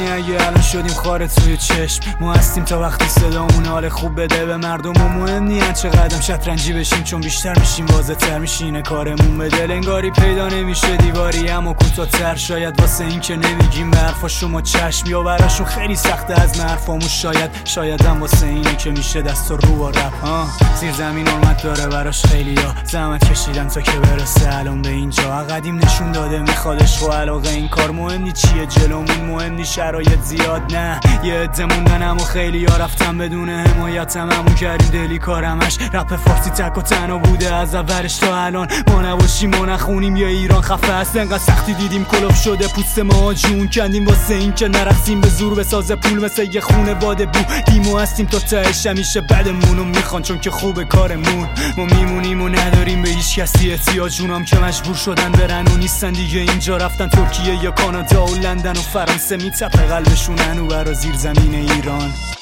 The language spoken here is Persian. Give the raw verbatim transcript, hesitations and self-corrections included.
اگه الان شدیم خاره توی چشم. ما هستیم تا وقتی صدامون حال خوب بده به مردم و مهم نیست چه قدم شطرنجی بشیم، چون بیشتر میشیم واضح تر میشینه کارمون به دل. انگاری پیدا نمیشه دیواری اما کوتاه‌تر، شاید واسه این که نمیگیم به حرفا شما چشم، یا براشون خیلی سخته از حرفامون، شاید شاید هم واسه اینه که میشه دست و رو با رپ. ها زیر زمین حرمت داره براش خیلیا، زحمت کشیدن تا که برسه الان به اینجا. قدیم نشون داده میخوادش و علاقه این کار مهم نی چیه جلومون، مهم نی شرایط زیاد نه یه عده موندن اما خیلی ها رفتن بدون حمایتم. همون کردیم دلی کارمش رپ فارسی تک و تنها بوده از اولش تا الان. ما نباشیم ما نخونیم یا ایران خفه است، انقدر سختی دیدیم کلوف شده پوست ما جون کندیم واسه این که نرسیم به زور بسازه پول مثل یه خونه باده بو. دیمو هستیم تا تهش همیشه بدمونو میخوان چون که خوب کارمون. ما میمونیم و نداریم به هیچ کسی احتیاج، اونام که مجبور شدن برن و نیستن دیگه اینجا، رفتن ترکیه یا کانادا و لندن و فرانسه، میتپه قلبشون هنو برا زیر زمین ایران.